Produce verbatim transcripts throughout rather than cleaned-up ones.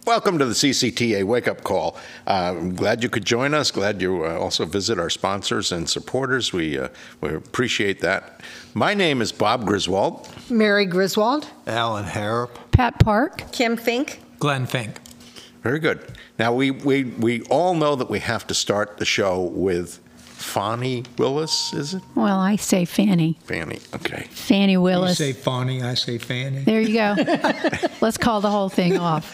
Welcome to the C C T A Wake Up Call. Uh, I'm glad you could join us. Glad you uh, also visit our sponsors and supporters. We, uh, we appreciate that. My name is Bob Griswold. Mary Griswold. Alan Harrop. Pat Park. Kim Fink. Glenn Fink. Very good. Now, we, we, we all know that we have to start the show with Fani Willis, is it? Well, I say Fanny. Fanny, okay. Fanny You Willis. say Fawny, I say Fanny. There you go. Let's call the whole thing off.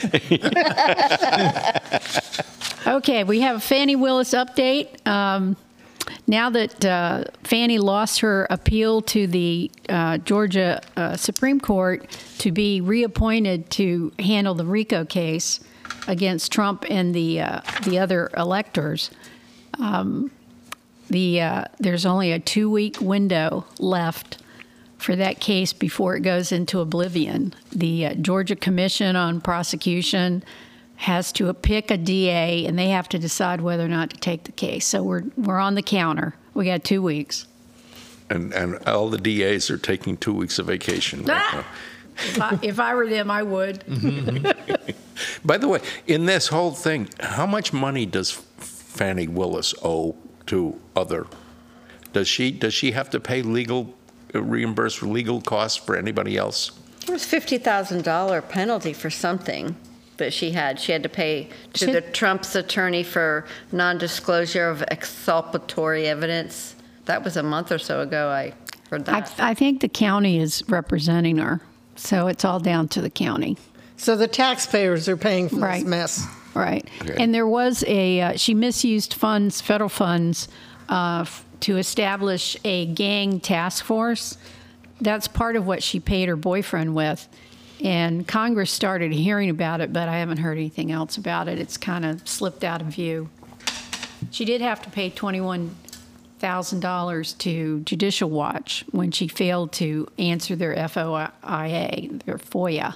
Okay, we have a Fanny Willis update. Um, now that uh, Fanny lost her appeal to the uh, Georgia uh, Supreme Court to be reappointed to handle the RICO case against Trump and the uh, the other electors, um, the uh, there's only a two-week window left for that case before it goes into oblivion. The uh, Georgia Commission on Prosecution has to pick a D A, and they have to decide whether or not to take the case. So we're we're on the counter. We got two weeks. And, and all the D As are taking two weeks of vacation right Ah! now. If I, if I were them, I would. By the way, in this whole thing, how much money does Fannie Willis owe to other? Does she does she have to pay legal, uh, reimburse for legal costs for anybody else? There was fifty thousand dollars penalty for something that she had. She had to pay to She- the Trump's attorney for non-disclosure of exculpatory evidence. That was a month or so ago, I heard I, that. I think the county is representing her, so it's all down to the county. So the taxpayers are paying for Right. this mess. Right. Okay. And there was a, uh, she misused funds, federal funds, uh, f- to establish a gang task force. That's part of what she paid her boyfriend with. And Congress started hearing about it, but I haven't heard anything else about it. It's kind of slipped out of view. She did have to pay twenty-one thousand dollars to Judicial Watch when she failed to answer their F O I A, their FOIA.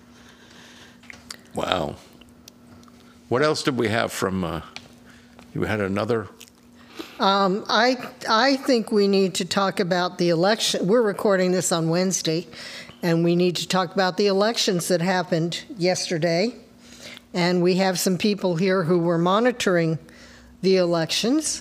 Wow. What else did we have from? Uh, you had another. Um, I I think we need to talk about the election. We're recording this on Wednesday, and we need to talk about the elections that happened yesterday. And we have some people here who were monitoring the elections.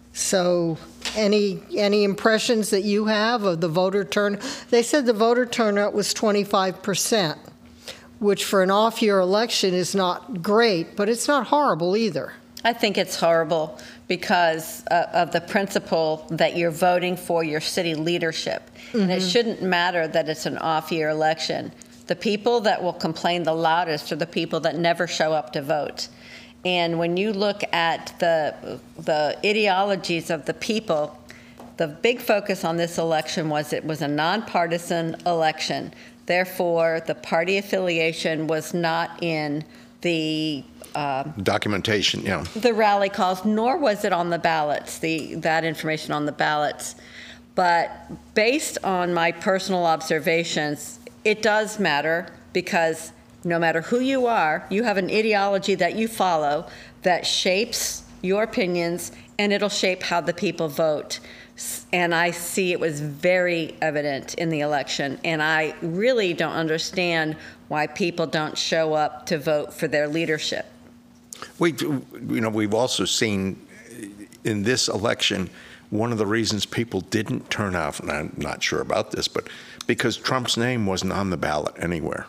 So any any impressions that you have of the voter turn? They said the voter turnout was twenty-five percent, which for an off-year election is not great, but it's not horrible either. I think it's horrible because uh, of the principle that you're voting for your city leadership. Mm-hmm. And it shouldn't matter that it's an off-year election. The people that will complain the loudest are the people that never show up to vote. And when you look at the the ideologies of the people, the big focus on this election was it was a nonpartisan election. Therefore, the party affiliation was not in the uh, Documentation, yeah. the rally calls, nor was it on the ballots, the that information on the ballots. But based on my personal observations, it does matter because no matter who you are, you have an ideology that you follow that shapes your opinions, and it'll shape how the people vote. And I see it was very evident in the election, and I really don't understand why people don't show up to vote for their leadership. We, you know, we've also seen in this election, one of the reasons people didn't turn out, and I'm not sure about this, but because Trump's name wasn't on the ballot anywhere.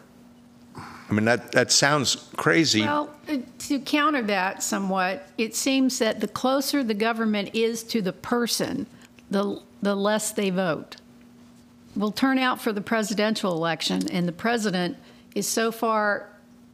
I mean, that, that sounds crazy. Well, uh, to counter that somewhat, it seems that the closer the government is to the person, the the less they vote. We'll turn out for the presidential election, and the president is so far,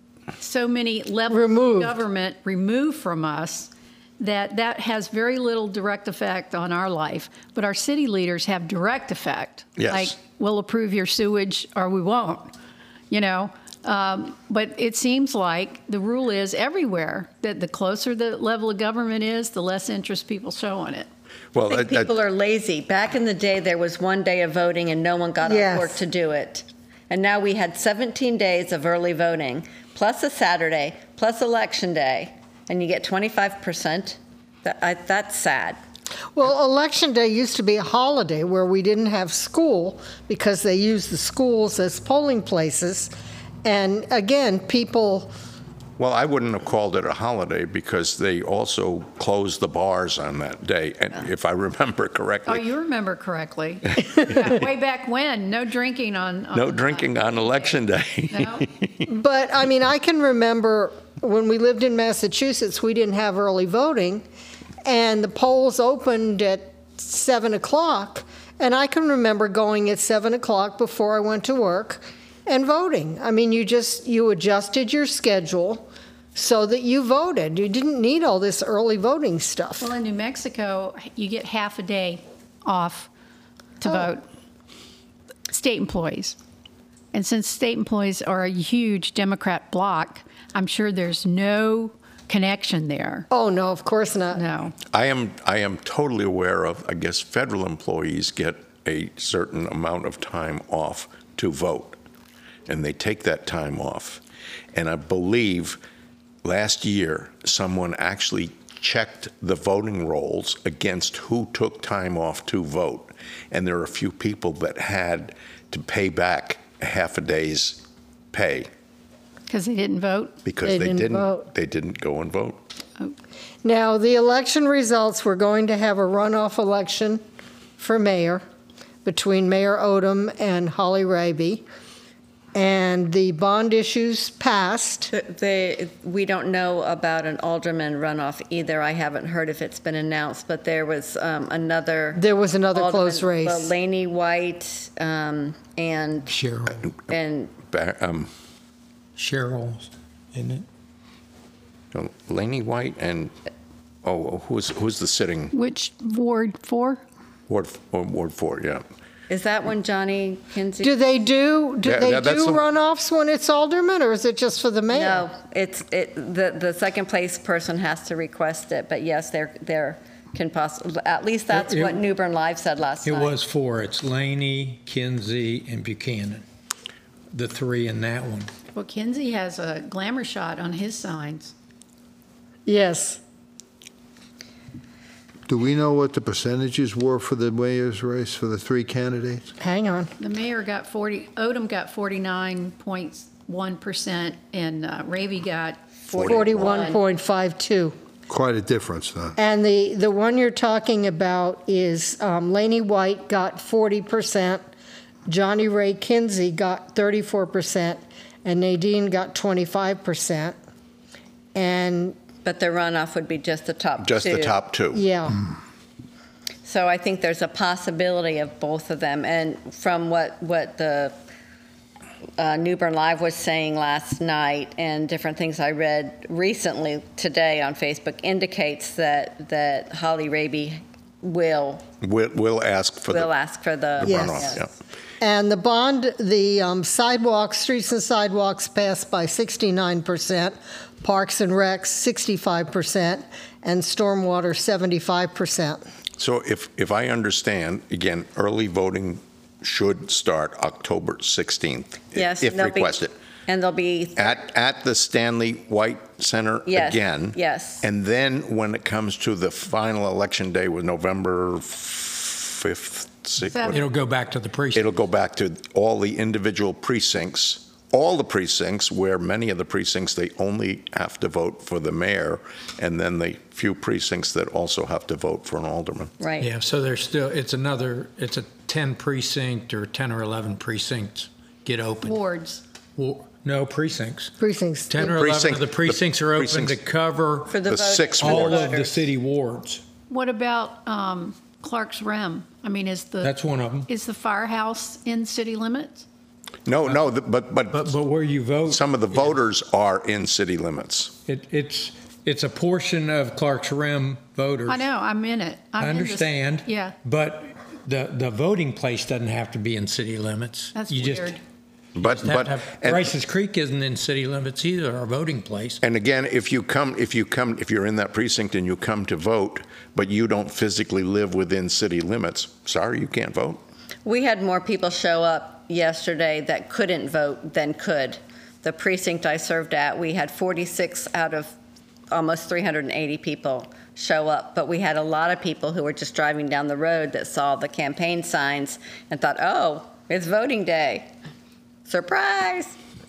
so many levels Removed. of government removed from us that that has very little direct effect on our life. But our city leaders have direct effect. Yes. Like, we'll approve your sewage or we won't, you know. Um, but it seems like the rule is everywhere that the closer the level of government is, the less interest people show in it. Well, I think that- that- people are lazy. Back in the day, there was one day of voting and no one got Yes. off work to do it. And now we had seventeen days of early voting, plus a Saturday, plus election day, and you get twenty-five percent. That, I, that's sad. Well, Election Day used to be a holiday where we didn't have school because they used the schools as polling places. And again, people Well, I wouldn't have called it a holiday because they also closed the bars on that day, and if I remember Oh, correctly. you remember correctly. Yeah, way back when, no drinking on. on No drinking on election day. No? But, I mean, I can remember when we lived in Massachusetts, we didn't have early voting, and the polls opened at seven o'clock, and I can remember going at seven o'clock before I went to work and voting. I mean, you just, you adjusted your schedule so that you voted. You didn't need all this early voting stuff. Well, in New Mexico, you get half a day off to Oh. vote, state employees. And since state employees are a huge Democrat bloc, I'm sure there's no connection there. Oh, no, of course not. No. I am, I am totally aware of, I guess, federal employees get a certain amount of time off to vote, and they take that time off. And I believe last year, someone actually checked the voting rolls against who took time off to vote, and there are a few people that had to pay back half a day's pay Because they didn't vote? because They they didn't didn't, vote. they didn't go and vote. Now, the election results, we're going to have a runoff election for mayor between Mayor Odom and Holly Raby. And the bond issues passed. They, we don't know about an alderman runoff either. I haven't heard if it's been announced, but there was um, another. There was another alderman, close race. Laney White um, and, Cheryl, and Ba- um, Cheryl, isn't it? no, Laney White and, oh, who's, who's the sitting, Which Ward four? Ward, Ward four, yeah. is that when Johnny Kinsey? Do they do, do Yeah, they yeah, that's do the- runoffs when it's alderman, or is it just for the mayor? No, it's, it, the, the second place person has to request it, but yes, there, there can possibly, at least that's It- what New Bern Live said last It night. was four. It's Laney, Kinsey, and Buchanan. The three in that one. Well, Kinsey has a glamour shot on his signs. Yes. Do we know what the percentages were for the mayor's race for the three candidates? Hang on. The mayor got forty, Odom got forty-nine point one percent, and uh, Raby got forty-one point five two. Quite a difference, then. And the, the one you're talking about is um, Laney White got forty percent, Johnny Ray Kinsey got thirty-four percent, and Nadine got twenty-five percent. And, But the runoff would be just the top two. Just the top two. yeah, So I think there's a possibility of both of them. And from what, what the uh, New Bern Live was saying last night and different things I read recently today on Facebook indicates that, that Holly Raby will, We'll, we'll ask for will the ask for the. the Yes. runoff, yeah. and the bond, the um, sidewalks, streets and sidewalks passed by sixty-nine percent, parks and recs sixty-five percent, and stormwater seventy-five percent. So if, if I understand, again, early voting should start October sixteenth. Yes, If and there'll be- requested. And there'll be, At, at the Stanley White Center Yes, again. yes. And then when it comes to the final election day with November fifth, sixth, Seventh. It'll go back to the precinct. it'll go back to all the individual precincts, all the precincts, where many of the precincts, they only have to vote for the mayor, and then the few precincts that also have to vote for an alderman. right. Yeah, so there's still, it's another, it's a ten precinct or ten or eleven precincts get open. wards. Well, no, precincts. Precincts. ten or eleven Precinct- of the the precincts are open to precincts- cover For the The vote- six for the all wards. of the voters. city wards. What about um, Clark's Rem? I mean, is the, That's one of them. is the firehouse in city limits? No, no, the- but, But, but but where you vote, some of the voters are in city limits. it, it's, it's a portion of Clark's Rim voters. I know, I'm in it. I'm I in this- understand. Yeah, But the, the voting place doesn't have to be in city limits. that's You just weird. But, have but, to have- and- Rice's Creek isn't in city limits either, our voting place. and again, if you come, if you come, if you're in that precinct and you come to vote, but you don't physically live within city limits, sorry, you can't vote. We had more people show up yesterday that couldn't vote than could. The precinct I served at, we had forty-six out of almost three hundred eighty people show up, but we had a lot of people who were just driving down the road that saw the campaign signs and thought, oh, it's voting day. Surprise.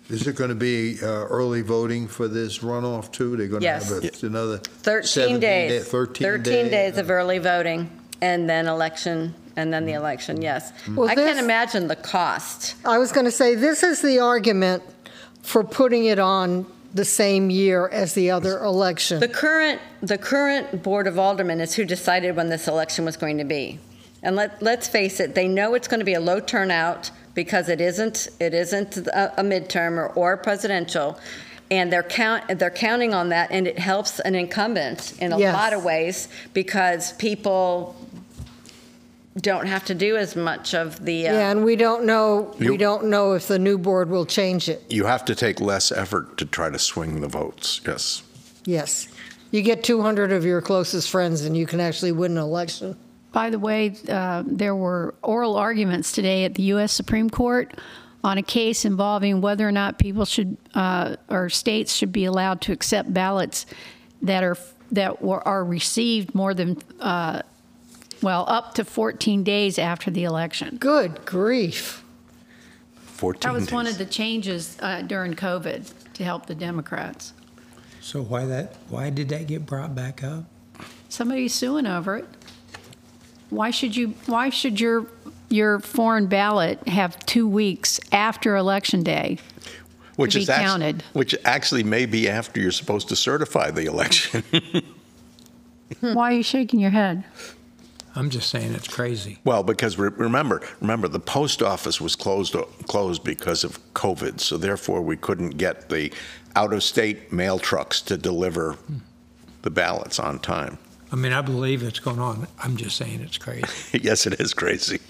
Is it going to be uh, early voting for this runoff too? They're going to Yes. have a- another thirteen seventeen days. day- thirteen thirteen days? days of early voting, and then election, and then the election, yes. Well, I can't this- imagine the cost. I was going to say, this is the argument for putting it on the same year as the other election. The current, the current Board of Aldermen is who decided when this election was going to be. And let, let's face it, they know it's going to be a low turnout because it isn't, it isn't a, a midterm or, or presidential. And they're count, they're counting on that, and it helps an incumbent in a Yes. lot of ways because people don't have to do as much of the. Uh, Yeah, and we don't know, we You- don't know if the new board will change it. You have to take less effort to try to swing the votes, yes. Yes. You get two hundred of your closest friends and you can actually win an election. By the way, uh, there were oral arguments today at the U S Supreme Court on a case involving whether or not people should, uh, or states should be allowed to accept ballots that are that were, are received more than, uh, well, up to fourteen days after the election. Good grief. fourteen That was one days. of the changes uh, during COVID to help the Democrats. So why that, why did that get brought back up? Somebody's suing over it. Why should you? Why should your your foreign ballot have two weeks after Election Day? Which be is act- counted. Which actually may be after you're supposed to certify the election. Why are you shaking your head? I'm just saying it's crazy. Well, because re- remember, remember the post office was closed closed because of COVID, so therefore we couldn't get the out-of-state mail trucks to deliver the ballots on time. I mean, I believe it's going on. I'm just saying it's crazy. Yes, it is crazy.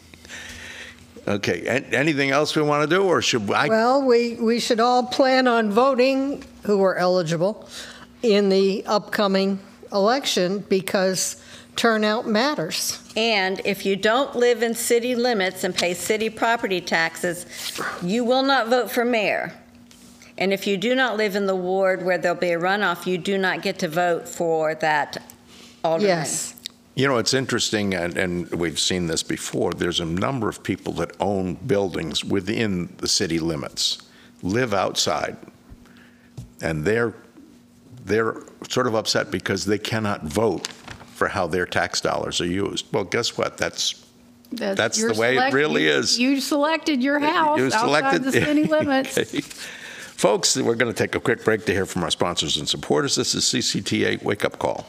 Okay, a- anything else we want to do, or should I? Well, we, we should all plan on voting, who are eligible, in the upcoming election because turnout matters. And if you don't live in city limits and pay city property taxes, you will not vote for mayor. And if you do not live in the ward where there'll be a runoff, you do not get to vote for that alderman. Yes. You know, it's interesting, and, and we've seen this before. There's a number of people that own buildings within the city limits, live outside, and they're they're sort of upset because they cannot vote for how their tax dollars are used. Well, guess what? That's That's your the way it select- really you- is. You selected your house You outside selected- the city limits. Okay. Folks, we're going to take a quick break to hear from our sponsors and supporters. This is C C T A Wake Up Call.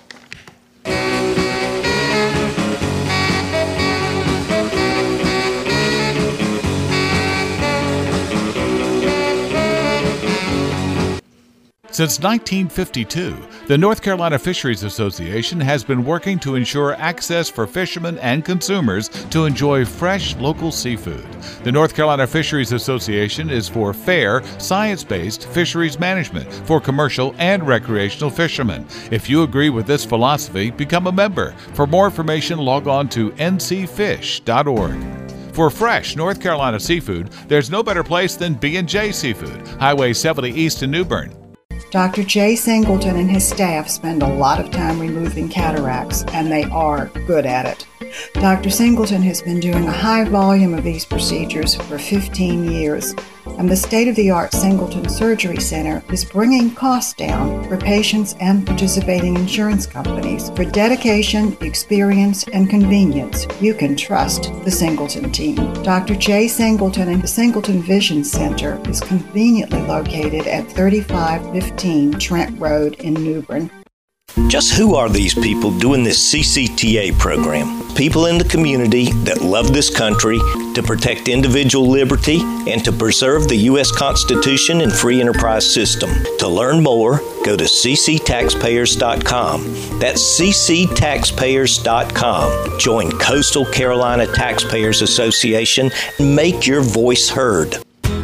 Since nineteen fifty-two, the North Carolina Fisheries Association has been working to ensure access for fishermen and consumers to enjoy fresh local seafood. The North Carolina Fisheries Association is for fair, science-based fisheries management for commercial and recreational fishermen. If you agree with this philosophy, become a member. For more information, log on to n c fish dot org. For fresh North Carolina seafood, there's no better place than B and J Seafood, Highway seventy East in New Bern. Doctor Jay Singleton and his staff spend a lot of time removing cataracts, and they are good at it. Doctor Singleton has been doing a high volume of these procedures for fifteen years, and the state-of-the-art Singleton Surgery Center is bringing costs down for patients and participating insurance companies. For dedication, experience, and convenience, you can trust the Singleton team. Doctor Jay Singleton and the Singleton Vision Center is conveniently located at thirty-five fifteen Trent Road in New Bern. Just who are these people doing this C C T A program? People in the community that love this country, to protect individual liberty, and to preserve the U S Constitution and free enterprise system. To learn more, go to c c taxpayers dot com. That's c c taxpayers dot com. Join Coastal Carolina Taxpayers Association and make your voice heard.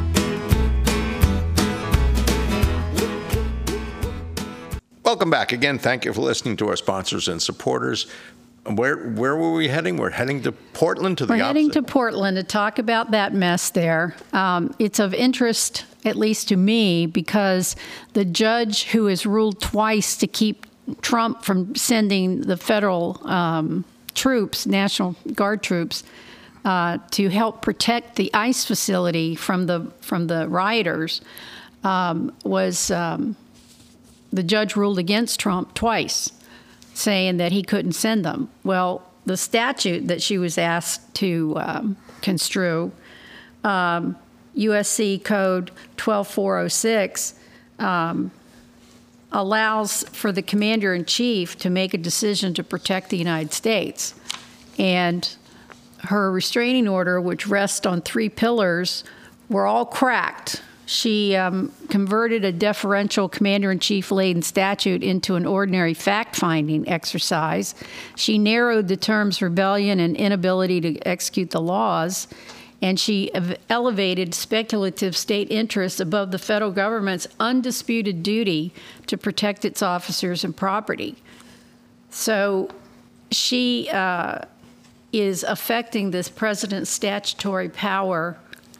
Welcome back again. Thank you for listening to our sponsors and supporters. Where where were we heading? We're heading to Portland to the We're heading opposite. to Portland to talk about that mess there. Um, it's of interest, at least to me, because the judge who has ruled twice to keep Trump from sending the federal um, troops, National Guard troops, uh, to help protect the ICE facility from the from the rioters um, was um, the judge ruled against Trump twice, saying that he couldn't send them. Well, the statute that she was asked to um, construe, um, U S C Code twelve four oh six, um, allows for the commander-in-chief to make a decision to protect the United States. And her restraining order, which rests on three pillars, were all cracked. She um, converted a deferential commander-in-chief laden statute into an ordinary fact-finding exercise. She narrowed the terms rebellion and inability to execute the laws, and she ev- elevated speculative state interests above the federal government's undisputed duty to protect its officers and property. So she uh, is affecting this president's statutory power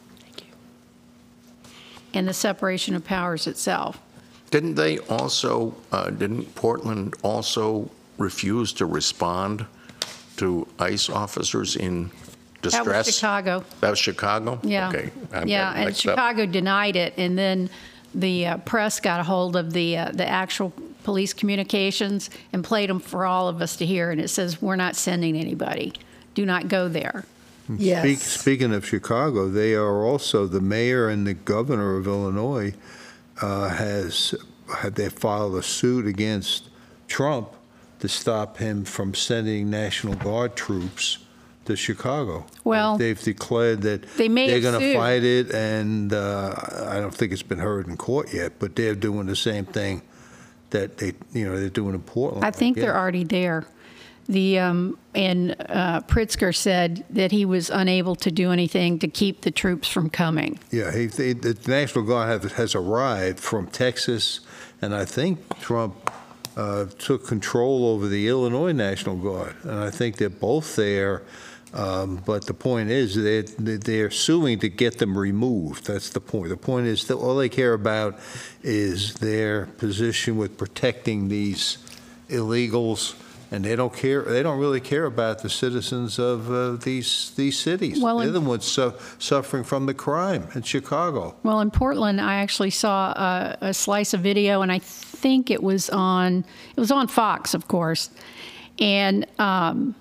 and the separation of powers itself. Didn't they also, uh, didn't Portland also refuse to respond to ICE officers in distress? That was Chicago. That was Chicago? Yeah. Okay. I'm yeah, getting and mixed up. Chicago denied it, and then the uh, press got a hold of the uh, the actual police communications and played them for all of us to hear, and it says, we're not sending anybody. Do not go there. Yes. Speak, speaking of Chicago, they are also, the mayor and the governor of Illinois uh, has, have they filed a suit against Trump to stop him from sending National Guard troops to Chicago. Well, they've declared that they may they're have going to sued. fight it, and uh, I don't think it's been heard in court yet, but they're doing the same thing that they, you know, they're doing in Portland. I think Yeah. they're already there. The um, and uh, Pritzker said that he was unable to do anything to keep the troops from coming. Yeah, he, they, the National Guard have, has arrived from Texas, and I think Trump uh, took control over the Illinois National Guard, and I think they're both there. Um, but the point is, they're, they're suing to get them removed. That's the point. The point is that all they care about is their position with protecting these illegals, and they don't care. They don't really care about the citizens of uh, these these cities. Well, they're in- the ones su- suffering from the crime in Chicago. Well, in Portland, I actually saw a, a slice of video, and I think it was on it was on Fox, of course, and um,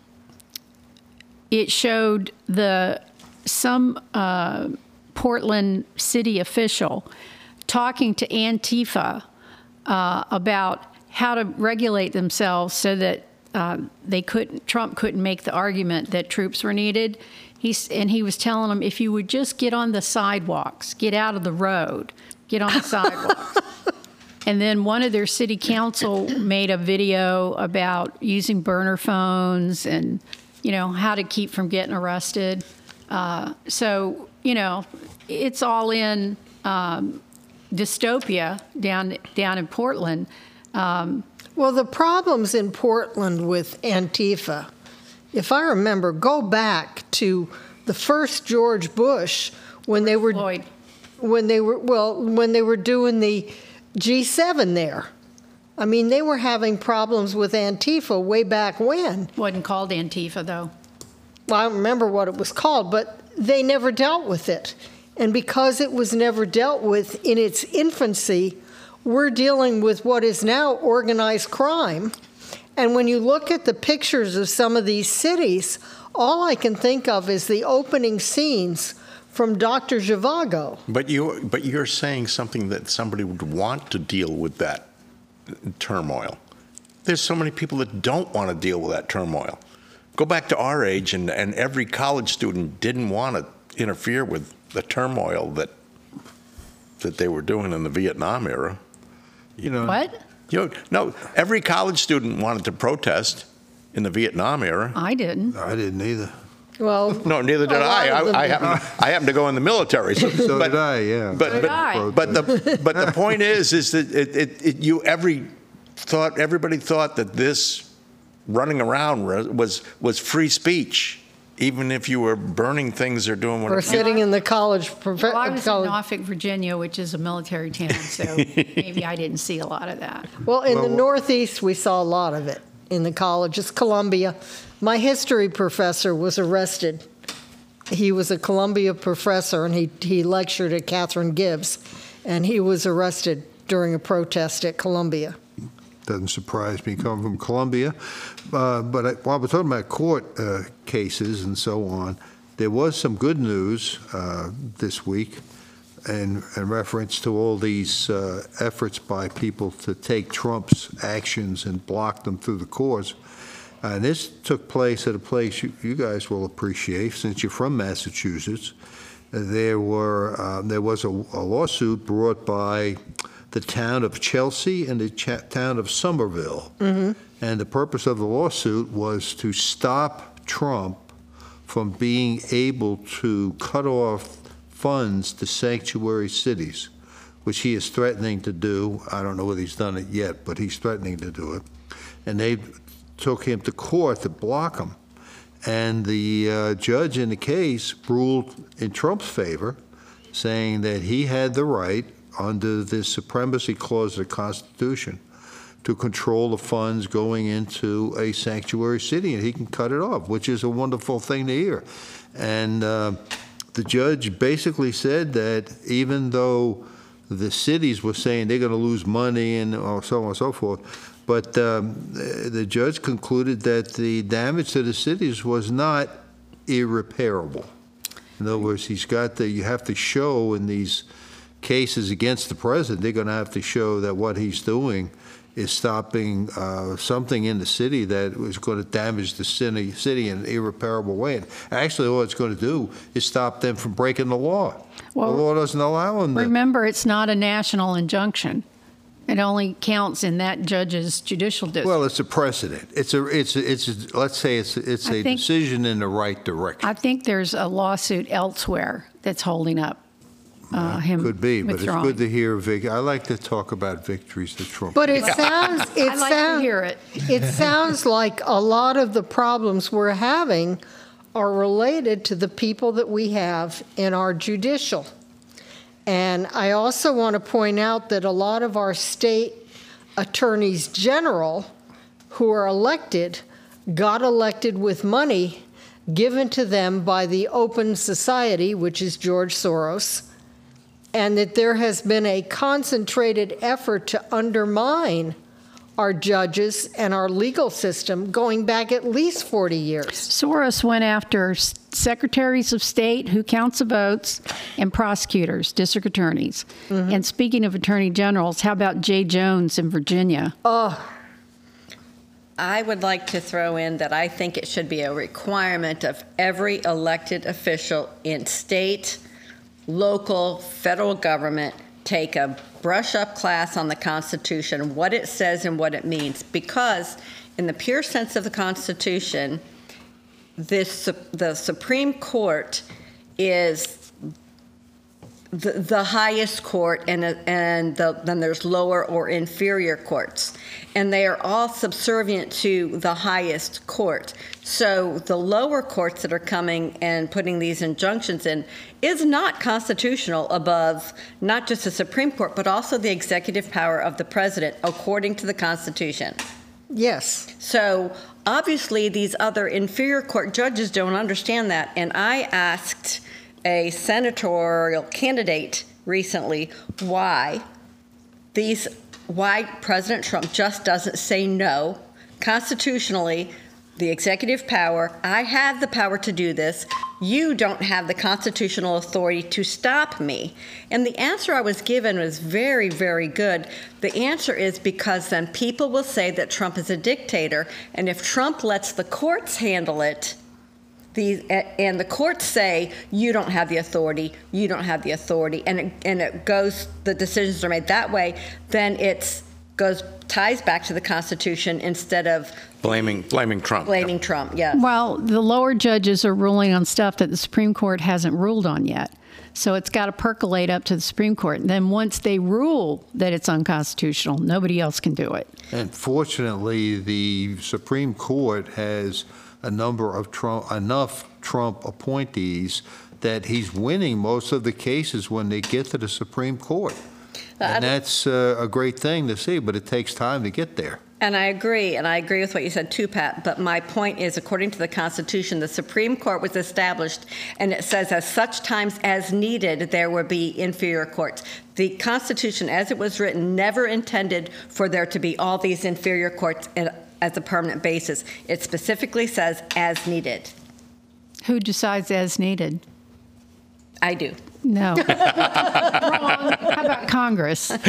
it showed the some uh, Portland city official talking to Antifa uh, about how to regulate themselves so that uh, they couldn't Trump couldn't make the argument that troops were needed. He's, and he was telling them, if you would just get on the sidewalks, get out of the road, get on the sidewalks. And then one of their city council made a video about using burner phones and, you know, how to keep from getting arrested. Uh, so, you know, it's all in um, dystopia down down in Portland. Um, Well, the problems in Portland with Antifa, if I remember, go back to the first George Bush when they were Floyd. when they were well when they were doing the G seven there. I mean, they were having problems with Antifa way back when. Wasn't called Antifa, though. Well, I don't remember what it was called, but they never dealt with it. And because it was never dealt with in its infancy, we're dealing with what is now organized crime. And when you look at the pictures of some of these cities, all I can think of is the opening scenes from Doctor Zhivago. But you, but you're saying something that somebody would want to deal with that turmoil. There's so many people that don't want to deal with that turmoil. Go back to our age, and, and every college student didn't want to interfere with the turmoil that that they were doing in the Vietnam era. You know, What? You know, no, every college student wanted to protest in the Vietnam era. I didn't. I didn't either. Well, No, neither did A lot I. of them I, I, did. happen, I happen to go in the military. So, So but, did I, yeah. But, So did but, I. but the but the point is, is that it, it, it, you every thought everybody thought that this running around was was free speech, even if you were burning things or doing or whatever. sitting in the college. profe- Well, I was in college- Norfolk, Virginia, which is a military town, so maybe I didn't see a lot of that. Well, in the Well, Northeast, we saw a lot of it in the colleges. Columbia. My history professor was arrested he was a Columbia professor, and he, he lectured at Catherine Gibbs, and he was arrested during a protest at Columbia. Doesn't surprise me, coming from Columbia. Uh, but I, while we're talking about court uh, cases and so on, there was some good news uh, this week in, in reference to all these uh, efforts by people to take Trump's actions and block them through the courts. Uh, and this took place at a place you, you guys will appreciate, since you're from Massachusetts. Uh, there were uh, there was a, a lawsuit brought by the town of Chelsea and the ch- town of Somerville. Mm-hmm. And the purpose of the lawsuit was to stop Trump from being able to cut off funds to sanctuary cities, which he is threatening to do. I don't know whether he's done it yet, but he's threatening to do it. And they took him to court to block him. And the uh, judge in the case ruled in Trump's favor, saying that he had the right, under the supremacy clause of the Constitution, to control the funds going into a sanctuary city, and he can cut it off, which is a wonderful thing to hear. And uh, the judge basically said that even though the cities were saying they're going to lose money and so on and so forth, but um, the judge concluded that the damage to the cities was not irreparable. In other words, he's got the, you have to show in these cases against the president, they're going to have to show that what he's doing is stopping uh, something in the city that was going to damage the city, city in an irreparable way. And actually, all it's going to do is stop them from breaking the law. Well, the law doesn't allow them to. Remember, it's not a national injunction. It only counts in that judge's judicial district. Well, it's a precedent. It's a, it's, a, it's. A, let's say it's, it's I a think, decision in the right direction. I think there's a lawsuit elsewhere that's holding up uh, him. Could be, but withdrawing. it's good to hear. Vic, I like to talk about victories that Trump. But it sounds, it I like sounds, to hear it. It sounds like a lot of the problems we're having are related to the people that we have in our judicial. And I also want to point out that a lot of our state attorneys general who are elected got elected with money given to them by the Open Society, which is George Soros, and that there has been a concentrated effort to undermine our judges and our legal system going back at least forty years. Soros went after secretaries of state who counts the votes and prosecutors, district attorneys. Mm-hmm. And speaking of attorney generals, how about Jay Jones in Virginia? Oh, I would like to throw in that I think it should be a requirement of every elected official in state, local, federal government take a brush-up class on the Constitution, what it says and what it means. Because in the pure sense of the Constitution, this the Supreme Court is the, the highest court, and and the, then there's lower or inferior courts, and they are all subservient to the highest court. So the lower courts that are coming and putting these injunctions in is not constitutional above not just the Supreme Court, but also the executive power of the president, according to the Constitution. yes. So obviously these other inferior court judges don't understand that. And I asked a senatorial candidate recently why these, why President Trump just doesn't say no. Constitutionally, the executive power, I have the power to do this. You don't have the constitutional authority to stop me. And the answer I was given was very, very good. The answer is because then people will say that Trump is a dictator, and if Trump lets the courts handle it, the, and the courts say, you don't have the authority, you don't have the authority, and it, and it goes, the decisions are made that way, then it's goes ties back to the Constitution instead of Blaming, blaming Trump. blaming Trump, yes. Well, the lower judges are ruling on stuff that the Supreme Court hasn't ruled on yet. So it's got to percolate up to the Supreme Court. And then once they rule that it's unconstitutional, nobody else can do it. And fortunately, the Supreme Court has a number of Trump, enough Trump appointees that he's winning most of the cases when they get to the Supreme Court. And that's uh, a great thing to see, but it takes time to get there. And I agree, and I agree with what you said too, Pat, but my point is, according to the Constitution, the Supreme Court was established, and it says as such times as needed, there will be inferior courts. The Constitution, as it was written, never intended for there to be all these inferior courts as a permanent basis. It specifically says as needed. Who decides as needed? I do. No. Wrong. How about Congress? But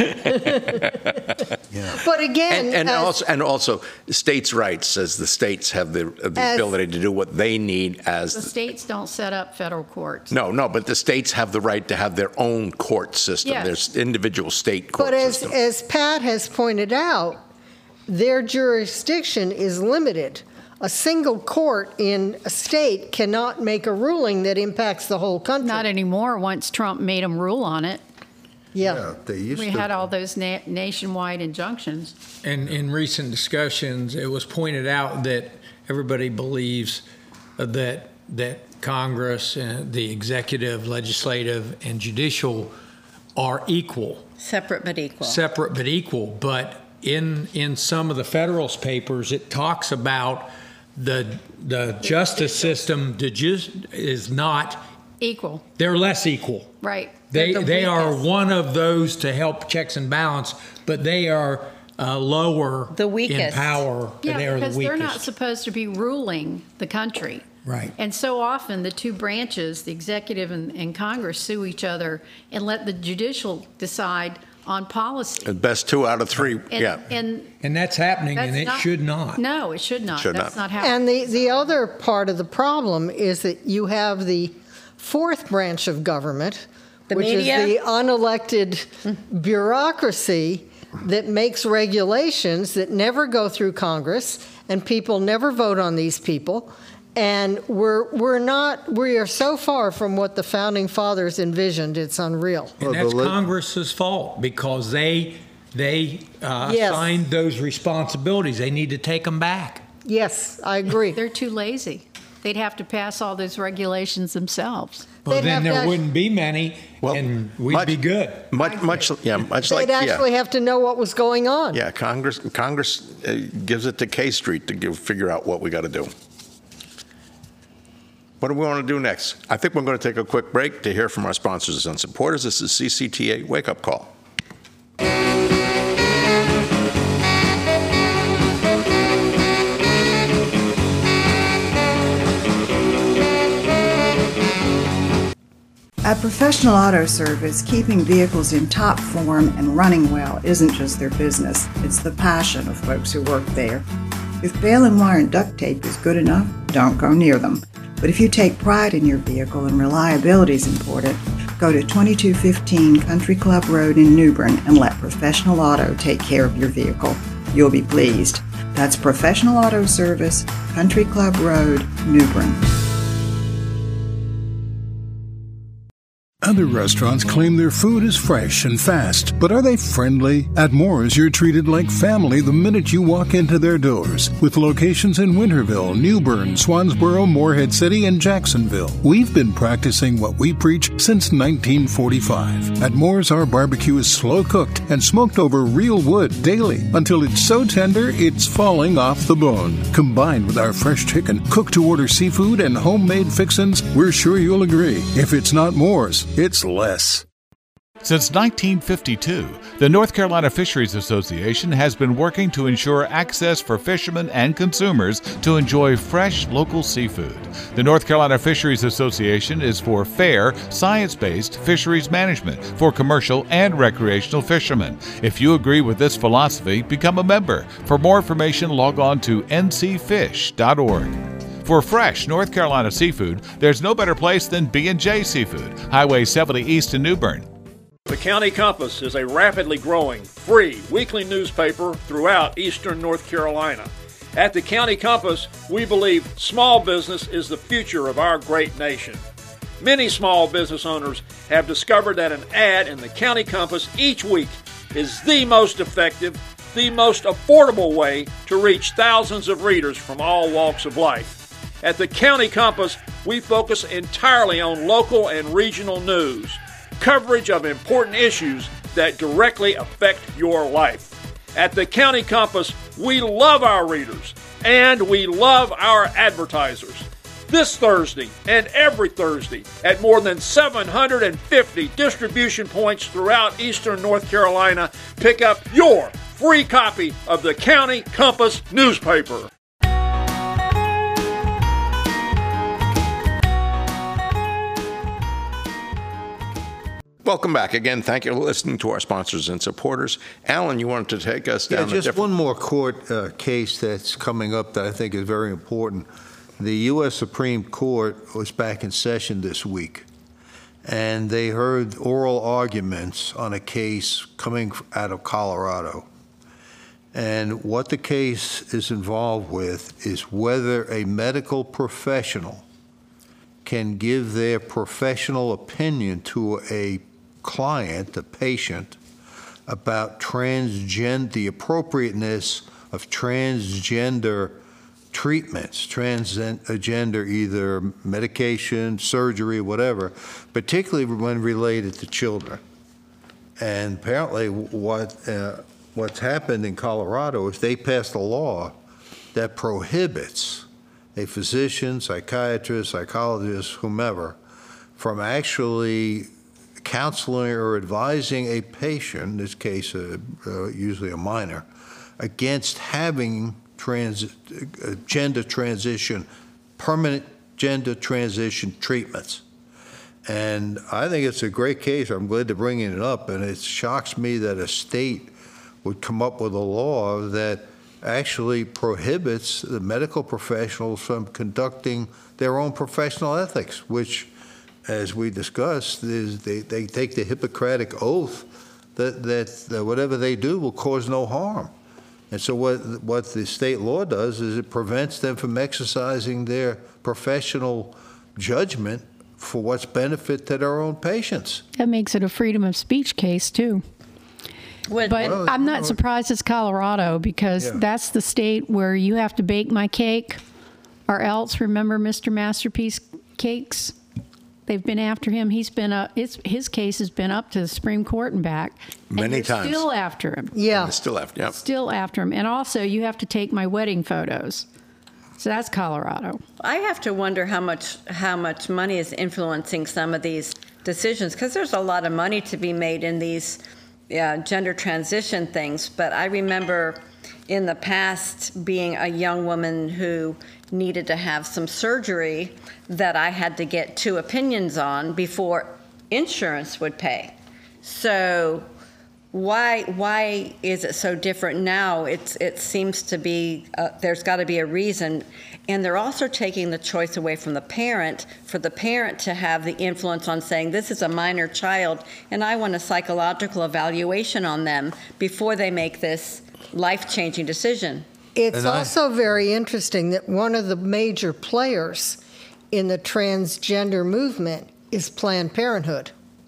again, And, and as- also, and also, states' rights says the states have the, the As- ability to do what they need as The the, states don't set up federal courts. no, no, but the states have the right to have their own court system. Yes. There's individual state court But as, system. as Pat has pointed out, their jurisdiction is limited. A single court in a state cannot make a ruling that impacts the whole country. Not anymore, once Trump made them rule on it. Yeah. Yeah, they used We to. had all those na- nationwide injunctions. And in recent discussions, it was pointed out that everybody believes that that Congress, and the executive, legislative, and judicial are equal, Separate but equal. separate but equal. But in in some of the Federalist Papers, it talks about the the justice system the just is not. Equal, They're less equal. right. They They're the they are weakest. one of those to help checks and balance, but they are uh, lower The in weakest. power. Yeah, they are because the they're weakest. not supposed to be ruling the country. Right. And so often the two branches, the executive and, and Congress, sue each other and let the judicial decide on policy. The best two out of three, And, yeah. and And that's happening, that's and it not- should not. No, it should not. Should That's not. not happening. And the, the other part of the problem is that you have the fourth branch of government, The which media? is the unelected bureaucracy that makes regulations that never go through Congress, and people never vote on these people. And we're, we're not, we are so far from what the founding fathers envisioned, it's unreal. And Well, that's the le- Congress's fault because they they uh, Yes. assigned those responsibilities. They need to take them back. Yes, I agree. They're too lazy. They'd have to pass all those regulations themselves. Well, They'd have then to there act- wouldn't be many, Well, and we'd much- be good. Much, much, yeah, much like, They'd actually yeah. have to know what was going on. Yeah, Congress, Congress uh, gives it to K Street to give, figure out what we got to do. What do we want to do next? I think we're going to take a quick break to hear from our sponsors and supporters. This is C C T A Wake Up Call. At Professional Auto Service, keeping vehicles in top form and running well isn't just their business, it's the passion of folks who work there. If bail and wire and duct tape is good enough, don't go near them. But if you take pride in your vehicle and reliability is important, go to twenty-two fifteen Country Club Road in New Bern and let Professional Auto take care of your vehicle. You'll be pleased. That's Professional Auto Service, Country Club Road, New Bern. Other restaurants claim their food is fresh and fast, but are they friendly? At Moore's, you're treated like family the minute you walk into their doors. With locations in Winterville, New Bern, Swansboro, Morehead City, and Jacksonville. We've been practicing what we preach since nineteen forty-five. At Moore's, our barbecue is slow cooked and smoked over real wood daily until it's so tender it's falling off the bone. Combined with our fresh chicken, cooked to order seafood, and homemade fixins, we're sure you'll agree. If it's not Moore's, it's less. Since nineteen fifty-two, the North Carolina Fisheries Association has been working to ensure access for fishermen and consumers to enjoy fresh local seafood. The North Carolina Fisheries Association is for fair, science-based fisheries management for commercial and recreational fishermen. If you agree with this philosophy, become a member. For more information, log on to n c fish dot org. For fresh North Carolina seafood, there's no better place than B and J Seafood, Highway seventy East in New Bern. The County Compass is a rapidly growing, free weekly newspaper throughout eastern North Carolina. At the County Compass, we believe small business is the future of our great nation. Many small business owners have discovered that an ad in the County Compass each week is the most effective, the most affordable way to reach thousands of readers from all walks of life. At the County Compass, we focus entirely on local and regional news, coverage of important issues that directly affect your life. At the County Compass, We love our readers, and we love our advertisers. This Thursday and every Thursday at more than seven hundred fifty distribution points throughout eastern North Carolina, pick up your free copy of the County Compass newspaper. Welcome back again. Thank you for listening to our sponsors and supporters. Alan, you wanted to take us Yeah, down a just different... one more court uh, case that's coming up that I think is very important. The U S Supreme Court was back in session this week, and they heard oral arguments on a case coming out of Colorado. And what the case is involved with is whether a medical professional can give their professional opinion to a client, a patient, about transgender, the appropriateness of transgender treatments, transgender either medication, surgery, whatever, particularly when related to children. And apparently what uh, what's happened in Colorado is they passed a law that prohibits a physician, psychiatrist, psychologist, whomever, from actually counseling or advising a patient, in this case uh, uh, usually a minor, against having trans, uh, gender transition, permanent gender transition treatments. And I think it's a great case. I'm glad to bring it up, and it shocks me that a state would come up with a law that actually prohibits the medical professionals from conducting their own professional ethics, which, as we discussed, is they, they take the Hippocratic oath that, that, that whatever they do will cause no harm. And so what, what the state law does is it prevents them from exercising their professional judgment for what's benefit to their own patients. That makes it a freedom of speech case, too. Would- But Well, I'm not surprised it's Colorado, because Yeah. that's the state where you have to bake my cake, or else, remember Mister Masterpiece Cakes? They've been after him. He's been up, it's, his case has been up to the Supreme Court and back. and Many they're times. Still after him. Yeah. Still left, yeah. Still after him. And also, you have to take my wedding photos. So that's Colorado. I have to wonder how much how much money is influencing some of these decisions, because there's a lot of money to be made in these uh, gender transition things. But I remember in the past being a young woman who needed to have some surgery that I had to get two opinions on before insurance would pay. So why why is it so different now? It's it seems to be uh, there's got to be a reason, and they're also taking the choice away from the parent, for the parent to have the influence on saying this is a minor child and I want a psychological evaluation on them before they make this life-changing decision. It's And I- also very interesting that one of the major players in the transgender movement is Planned Parenthood.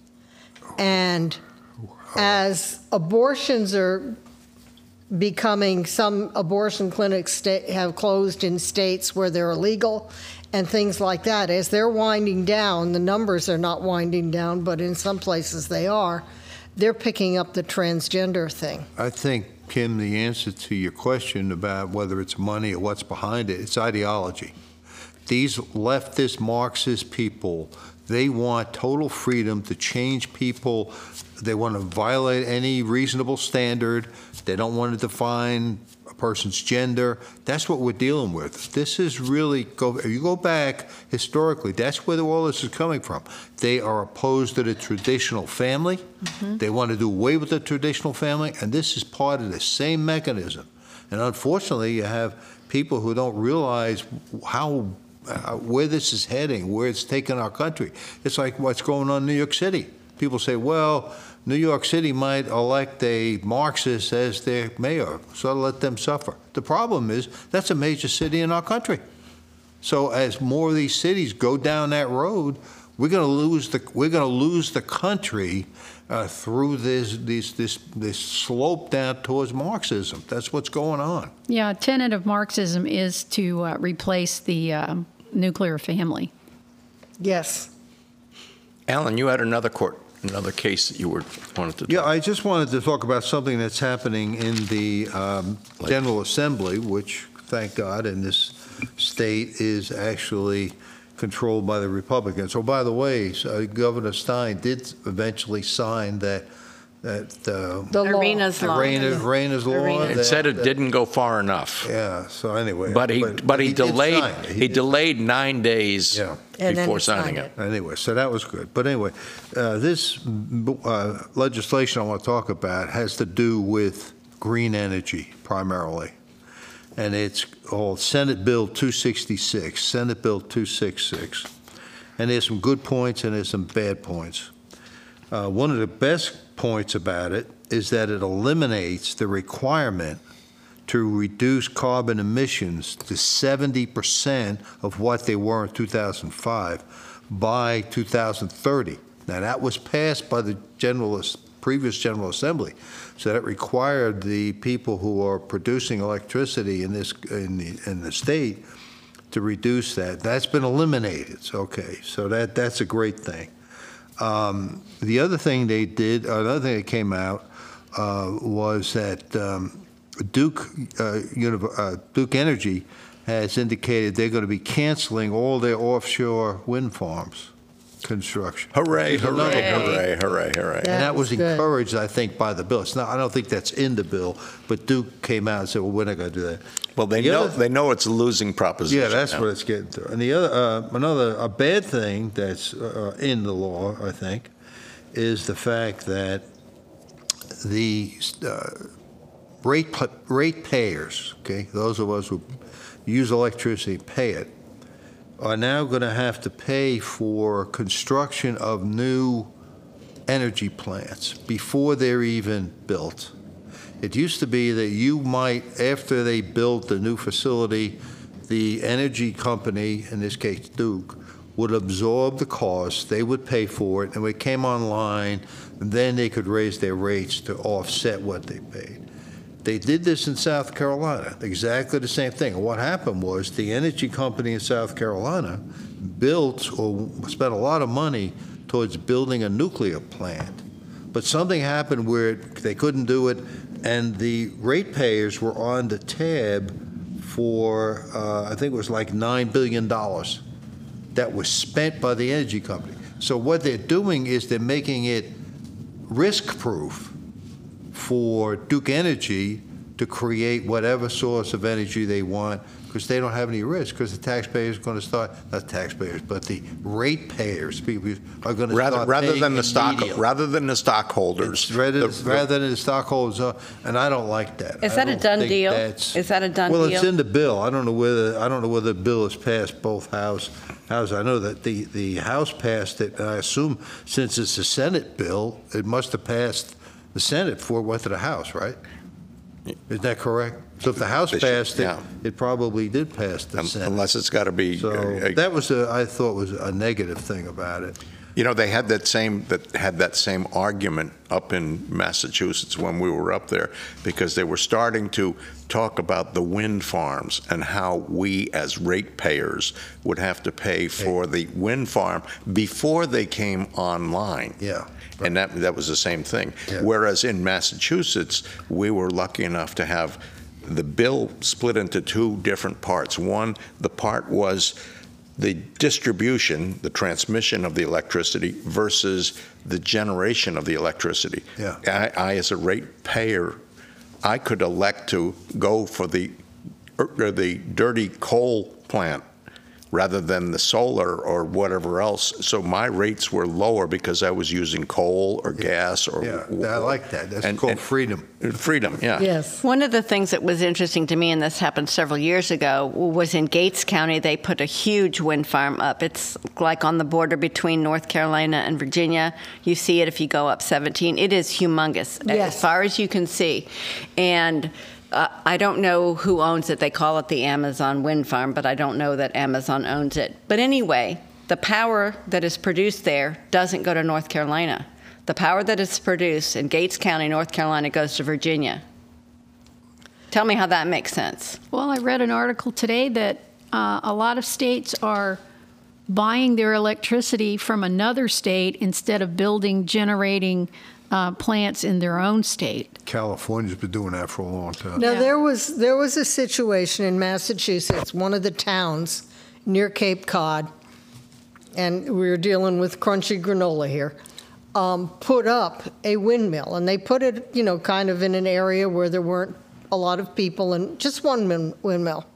And as abortions are becoming, some abortion clinics sta- have closed in states where they're illegal and things like that, as they're winding down, the numbers are not winding down, but in some places they are, they're picking up the transgender thing. I think, Kim, the answer to your question about whether it's money or what's behind it, it's ideology. These leftist Marxist people, they want total freedom to change people. They want to violate any reasonable standard. They don't want to define a person's gender. That's what we're dealing with. This is really, go, if you go back historically, that's where all this is coming from. They are opposed to the traditional family. Mm-hmm. They want to do away with the traditional family, and this is part of the same mechanism. And unfortunately, you have people who don't realize how Uh, where this is heading, where it's taking our country. It's like what's going on in New York City. People say, well, New York City might elect a Marxist as their mayor, so let them suffer. The problem is that's a major city in our country. So as more of these cities go down that road, we're going to lose the we're going to lose the country uh, through this this this this slope down towards Marxism. That's what's going on. Yeah, a tenet of Marxism is to uh, replace the um, nuclear family. Yes. Alan, you had another court another case that you were wanted to talk Yeah, I just wanted to talk about something that's happening in the um, General Assembly, which, thank God, in this state is actually controlled by the Republicans. Oh, by the way, uh, Governor Stein did eventually sign that that uh, The law. Arena's law. Arena's, Arena's law. Arena. It that- said it that- didn't go far enough. Yeah. So anyway, But he, but, he, did delayed, sign it. he, did- delayed nine days Yeah. And then before he signing signed it. Anyway, so that was good. But anyway, uh, this uh, legislation I want to talk about has to do with green energy primarily. And it's called Senate Bill two sixty-six, Senate Bill two sixty-six. And there's some good points and there's some bad points. Uh, one of the best points about it is that it eliminates the requirement to reduce carbon emissions to seventy percent of what they were in two thousand five by two thousand thirty. Now, that was passed by the General, previous General Assembly, so that required the people who are producing electricity in this in the in the state to reduce that. That's been eliminated. So, okay, so that that's a great thing. Um, the other thing they did, another thing that came out uh, was that. Um, Duke, uh, Univ- uh, Duke Energy has indicated they're going to be canceling all their offshore wind farms construction. Hooray, Which is another hooray, good- hooray, hooray, hooray. And that was That's good. encouraged, I think, by the bill. It's not, I don't think that's in the bill, but Duke came out and said, well, we're not going to do that. Well, they The know other- they know it's a losing proposition. Yeah, that's now. what it's getting to. And the other, uh, another, a bad thing that's uh, in the law, I think, is the fact that the uh, rate pl- ratepayers, okay, those of us who use electricity, pay it, are now going to have to pay for construction of new energy plants before they're even built. It used to be that you might, after they built the new facility, the energy company, in this case Duke, would absorb the cost, they would pay for it, and when it came online, then they could raise their rates to offset what they paid. They did this in South Carolina, exactly the same thing. And what happened was the energy company in South Carolina built or spent a lot of money towards building a nuclear plant. But something happened where they couldn't do it, and the ratepayers were on the tab for, uh, I think it was like nine billion dollars that was spent by the energy company. So what they're doing is they're making it risk-proof for Duke Energy to create whatever source of energy they want, because they don't have any risk, because the taxpayers are going to start, not taxpayers, but the ratepayers, people are going to rather start rather paying than the stock immediately. rather than the stockholders. It's rather, the- rather than the stockholders, uh, and I don't like that. Is I that a don't done think deal? that's- Is that a done Well, deal? it's in the bill. I don't know whether, I don't know whether the bill has passed both House, House. I know that the, the House passed it, and I assume since it's a Senate bill, it must have passed the Senate before it went to the House, right? Isn't that correct? So if the House They should- passed it, yeah. it probably did pass the Um, Senate. unless it's got to be. So uh, that was, a, I thought was a negative thing about it. You know, they had that same that had that same argument up in Massachusetts when we were up there, because they were starting to talk about the wind farms and how we as ratepayers would have to pay for the wind farm before they came online. Yeah. And that that was the same thing. Yeah. Whereas in Massachusetts, we were lucky enough to have the bill split into two different parts. One, the part was the distribution, the transmission of the electricity versus the generation of the electricity. Yeah. I, I as a ratepayer, I could elect to go for the or the dirty coal plant rather than the solar or whatever else. So my rates were lower because I was using coal or gas or. Yeah, I like that. That's and- called and- freedom. Freedom, yeah. Yes. One of the things that was interesting to me, and this happened several years ago, was in Gates County. They put a huge wind farm up. It's like on the border between North Carolina and Virginia. You see it if you go up seventeen. It is humongous, Yes. as far as you can see. And uh, I don't know who owns it. They call it the Amazon Wind Farm, but I don't know that Amazon owns it. But anyway, the power that is produced there doesn't go to North Carolina. The power that is produced in Gates County, North Carolina, goes to Virginia. Tell me how that makes sense. Well, I read an article today that uh, a lot of states are buying their electricity from another state instead of building generating uh, plants in their own state. California's been doing that for a long time. Now, Yeah. there was, there was a situation in Massachusetts, one of the towns near Cape Cod, and we were dealing with crunchy granola here, um, put up a windmill. And they put it, you know, kind of in an area where there weren't a lot of people, and just one min- windmill.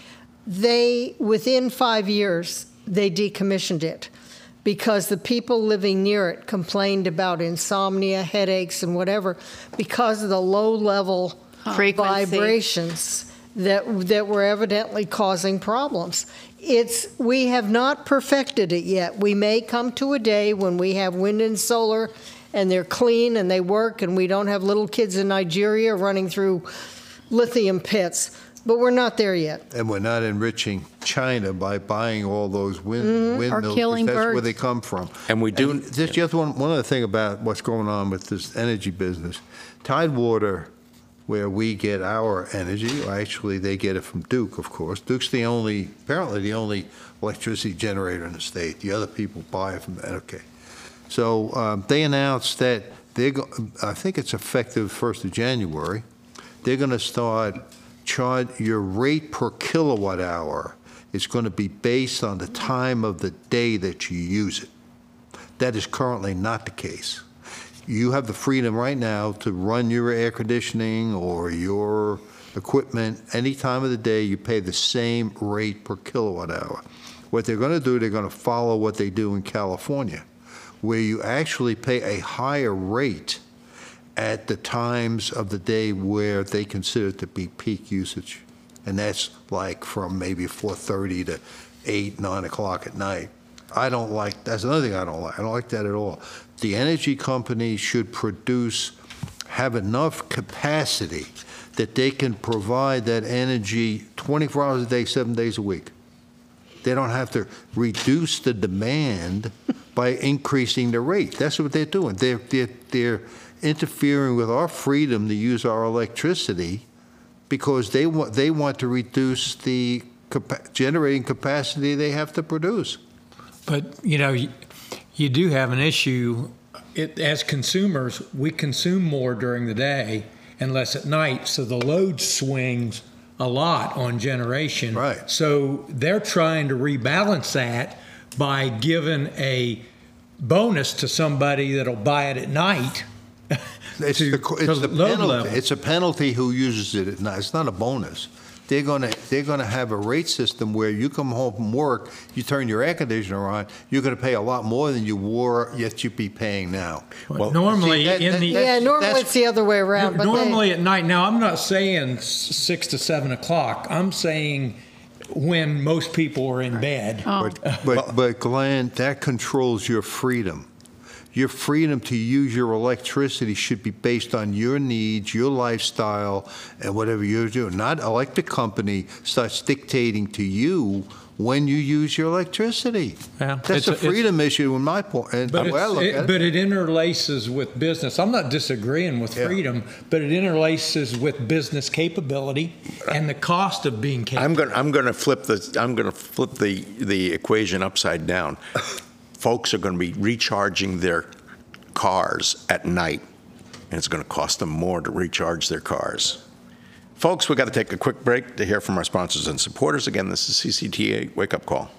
They, within five years, they decommissioned it because the people living near it complained about insomnia, headaches, and whatever because of the low-level Frequency. vibrations that that were evidently causing problems. It's we have not perfected it yet. We may come to a day when we have wind and solar, and they're clean and they work, and we don't have little kids in Nigeria running through lithium pits. But we're not there yet. And we're not enriching China by buying all those wind, Mm-hmm. windmills. Or killing because that's where birds. they come from. And we do- Just, just one, one other thing about what's going on with this energy business. Tidewater, where we get our energy, or actually they get it from Duke, of course. Duke's the only, apparently the only electricity generator in the state. The other people buy it from, okay. So um, they announced that they're, go- I think it's effective first of January, they're going to start charge, your rate per kilowatt hour is going to be based on the time of the day that you use it. That is currently not the case. You have the freedom right now to run your air conditioning or your equipment any time of the day. You pay the same rate per kilowatt hour. What they're going to do, they're going to follow what they do in California, where you actually pay a higher rate at the times of the day where they consider it to be peak usage. And that's like from maybe four thirty to eight, nine o'clock at night. I don't like, that's another thing I don't like. I don't like that at all. The energy companies should produce, have enough capacity that they can provide that energy twenty-four hours a day, seven days a week. They don't have to reduce the demand by increasing the rate. That's what they're doing. They're, they're, they're interfering with our freedom to use our electricity because they want, they want to reduce the capa- generating capacity they have to produce. But, you know, you, you do have an issue. It, as consumers, we consume more during the day and less at night, so the load swings a lot on generation. Right. So they're trying to rebalance that by giving a bonus to somebody that'll buy it at night. It's, to- the, to it's the load penalty. level. It's a penalty who uses it at night. It's not a bonus. They're gonna they're gonna have a rate system where you come home from work, you turn your air conditioner on, you're gonna pay a lot more than you were, yet you'd be paying now. Well, normally See, that- in that- the that's- Yeah, normally that's- it's the other way around. But they- normally at night. Now, I'm not saying s- six to seven o'clock. I'm saying when most people are in bed. But, but, but Glenn, that controls your freedom. Your freedom to use your electricity should be based on your needs, your lifestyle, and whatever you're doing. Not electric company starts dictating to you when you use your electricity. Yeah, That's it's a a- it's- freedom issue in my point. And But, the way I it's- look it, at it. but it interlaces with business. I'm not disagreeing with Yeah. freedom, but it interlaces with business capability and the cost of being capable. I'm going. I'm going to flip the. I'm going to flip the the equation upside down. Folks are going to be recharging their cars at night, and it's going to cost them more to recharge their cars. Folks, we've got to take a quick break to hear from our sponsors and supporters. Again, this is C C T A Wake Up Call.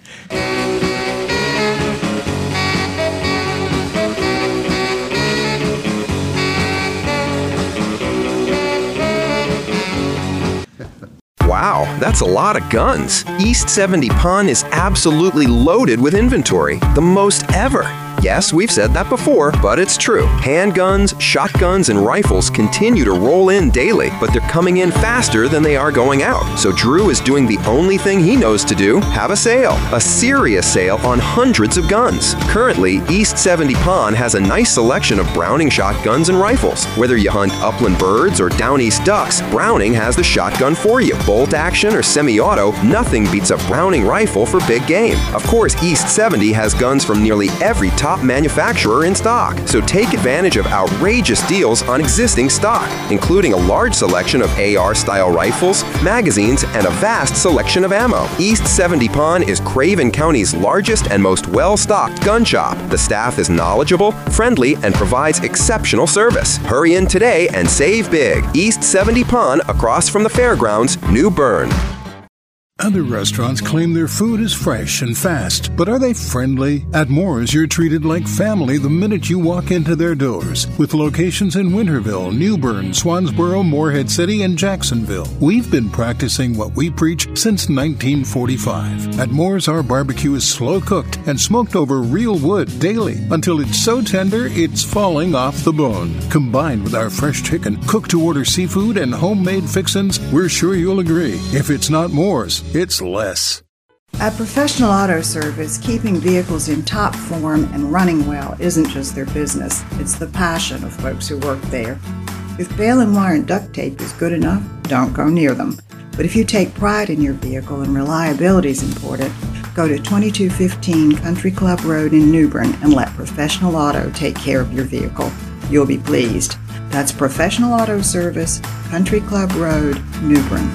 Wow, that's a lot of guns. East seventy Pawn is absolutely loaded with inventory, the most ever. Yes, we've said that before, but it's true. Handguns, shotguns, and rifles continue to roll in daily, but they're coming in faster than they are going out. So Drew is doing the only thing he knows to do, have a sale. A serious sale on hundreds of guns. Currently, East seventy Pawn has a nice selection of Browning shotguns and rifles. Whether you hunt upland birds or down east ducks, Browning has the shotgun for you. Bolt action or semi-auto, nothing beats a Browning rifle for big game. Of course, East seventy has guns from nearly every type top manufacturer in stock. So take advantage of outrageous deals on existing stock, including a large selection of A R-style rifles, magazines, and a vast selection of ammo. East seventy Pawn is Craven County's largest and most well-stocked gun shop. The staff is knowledgeable, friendly, and provides exceptional service. Hurry in today and save big. East seventy Pawn, across from the fairgrounds, New Bern. Other restaurants claim their food is fresh and fast, but are they friendly? At Moore's, you're treated like family the minute you walk into their doors. With locations in Winterville, New Bern, Swansboro, Morehead City, and Jacksonville. We've been practicing what we preach since nineteen forty-five. At Moore's, our barbecue is slow cooked and smoked over real wood daily until it's so tender it's falling off the bone. Combined with our fresh chicken, cooked to order seafood, and homemade fixins, we're sure you'll agree. If it's not Moore's, it's less. At Professional Auto Service, keeping vehicles in top form and running well isn't just their business, it's the passion of folks who work there. If bail and wire and duct tape is good enough, don't go near them. But if you take pride in your vehicle and reliability is important, go to twenty-two fifteen Country Club Road in New Bern and let Professional Auto take care of your vehicle. You'll be pleased. That's Professional Auto Service, Country Club Road, New Bern.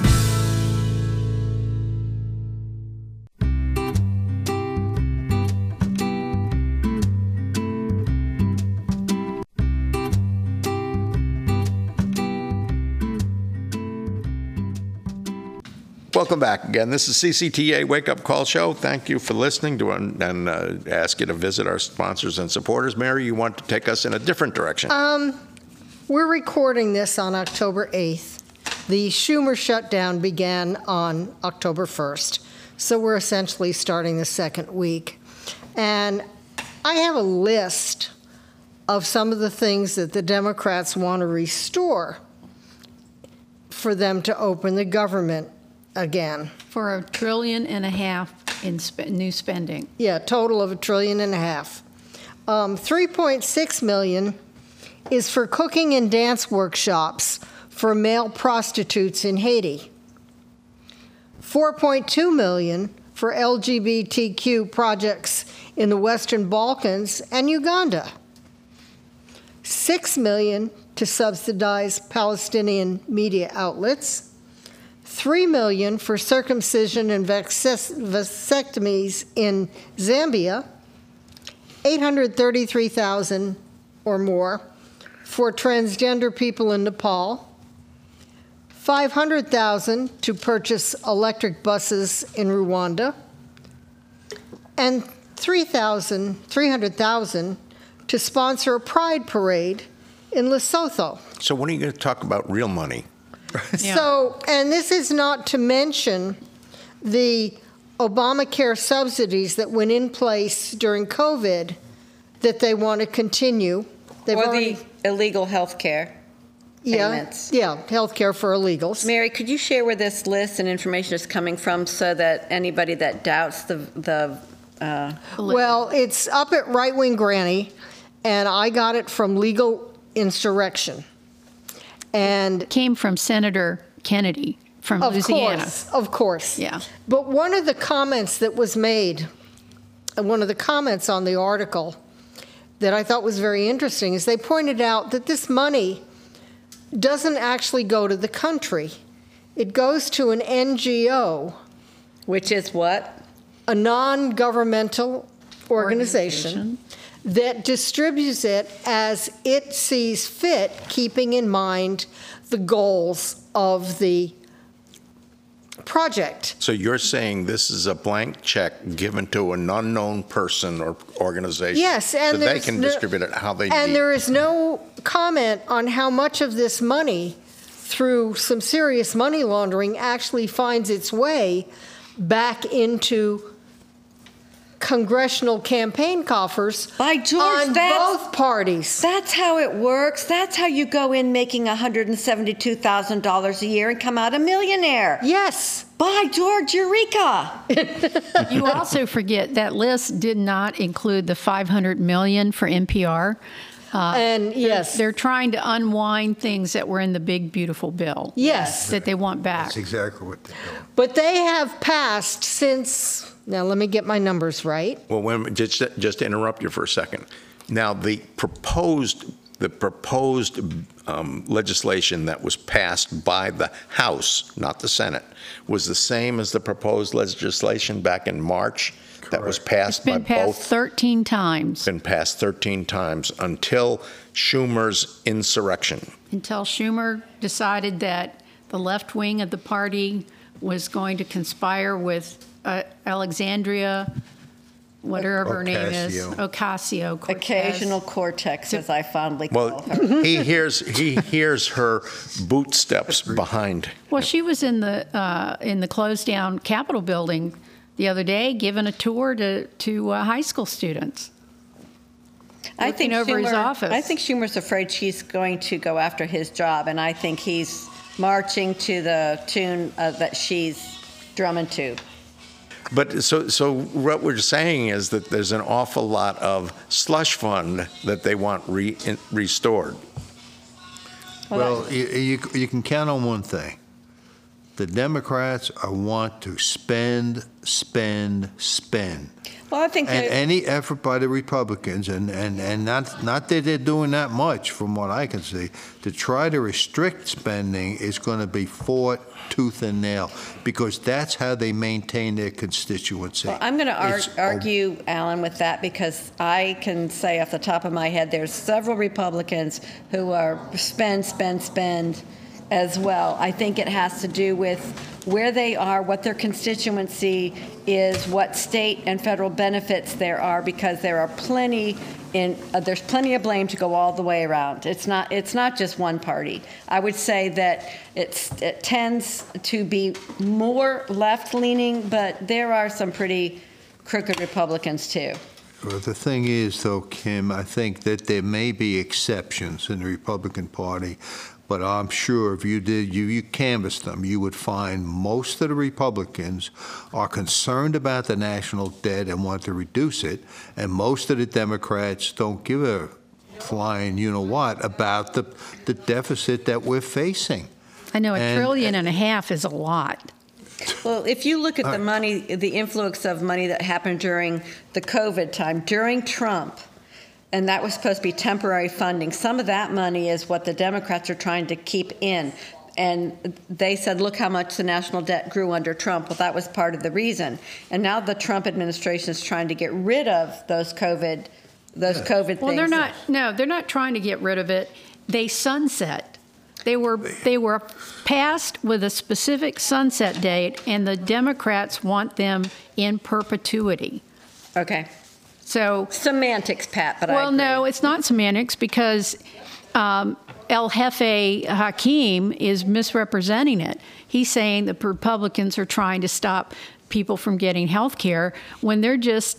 Welcome back again. This is C C T A Wake Up Call Show. Thank you for listening to and, and uh, ask you to visit our sponsors and supporters. Mary, you want to take us in a different direction? Um, we're recording this on October eighth. The Schumer shutdown began on October first, so we're essentially starting the second week. And I have a list of some of the things that the Democrats want to restore for them to open the government again. For a trillion and a half in sp- new spending. Yeah, total of a trillion and a half. Um, three point six million is for cooking and dance workshops for male prostitutes in Haiti. four point two million for L G B T Q projects in the Western Balkans and Uganda. six million to subsidize Palestinian media outlets. three million dollars for circumcision and vasectomies in Zambia, eight hundred thirty-three thousand dollars or more for transgender people in Nepal, five hundred thousand dollars to purchase electric buses in Rwanda, and three hundred thousand dollars to sponsor a pride parade in Lesotho. So when are you going to talk about real money? Yeah. So, and this is not to mention the Obamacare subsidies that went in place during COVID that they want to continue. They've or already, the illegal health care yeah, payments. Yeah, health care for illegals. Mary, could you share where this list and information is coming from so that anybody that doubts the... the uh, well, it's up at Right Wing Granny, and I got it from Legal Insurrection. And came from Senator Kennedy from of Louisiana. Course, of course. Yeah. But one of the comments that was made, one of the comments on the article that I thought was very interesting is they pointed out that this money doesn't actually go to the country. It goes to an N G O. Which is what? A non-governmental organization. organization. that distributes it as it sees fit, keeping in mind the goals of the project. So you're saying this is a blank check given to an unknown person or organization? Yes, and so they can no, distribute it how they and need. there is no comment on how much of this money, through some serious money laundering, actually finds its way back into congressional campaign coffers. By George, on that's, both parties. That's how it works. That's how you go in making one hundred seventy-two thousand dollars a year and come out a millionaire. Yes. By George, Eureka. You also forget that list did not include the five hundred million dollars for N P R. And yes, They're trying to unwind things that were in the big, beautiful bill. yes. That they want back. That's exactly what they're doing. But they have passed since, now let me get my numbers right. Well, when, just, just to interrupt you for a second. Now, the proposed, the proposed um, legislation that was passed by the House, not the Senate, was the same as the proposed legislation back in March that was It's passed by been passed both. thirteen times Been passed thirteen times until Schumer's insurrection. until Schumer decided that the left wing of the party was going to conspire with uh, Alexandria, whatever her name is, Ocasio. Ocasio-Cortez. Occasional cortex, as I fondly call Well, her. he hears he hears her bootsteps behind. Well, she was in the uh, in the closed down Capitol building the other day, giving a tour to to uh, high school students. I looking think over his Schumer- office. I think Schumer's afraid she's going to go after his job, and I think he's marching to the tune uh, that she's drumming to. But so so what we're saying is that there's an awful lot of slush fund that they want re, in, restored. Well, you, you, you can count on one thing. The Democrats are want to spend, spend, spend. Well, I think And that- any effort by the Republicans, and, and, and not, not that they're doing that much from what I can see, to try to restrict spending is going to be fought tooth and nail, because that's how they maintain their constituency. Well, I'm going to ar- It's a- argue, Alan, with that, because I can say off the top of my head, there's several Republicans who are spend, spend, spend as well. I think it has to do with where they are, what their constituency is, what state and federal benefits there are, because there are plenty in, uh, there's plenty of blame to go all the way around. It's not, it's not just one party. I would say that it's, it tends to be more left-leaning, but there are some pretty crooked Republicans too. Well, the thing is, though, Kim, I think that there may be exceptions in the Republican Party, but I'm sure if you did, you, you canvassed them, you would find most of the Republicans are concerned about the national debt and want to reduce it, and most of the Democrats don't give a flying you-know-what about the, the deficit that we're facing. I know a And- trillion and a half is a lot. Well, if you look at the money, the influx of money that happened during the COVID time, during Trump, and that was supposed to be temporary funding, some of that money is what the Democrats are trying to keep in. And they said, look how much the national debt grew under Trump. Well, that was part of the reason. And now the Trump administration is trying to get rid of those COVID, those COVID things. Well, they're not. No, they're not trying to get rid of it. They sunset. They were they were passed with a specific sunset date, and the Democrats want them in perpetuity. Okay. So semantics, Pat. But I well, agree. no, it's not semantics, because um, El Jefe Hakeem is misrepresenting it. He's saying the Republicans are trying to stop people from getting health care when they're just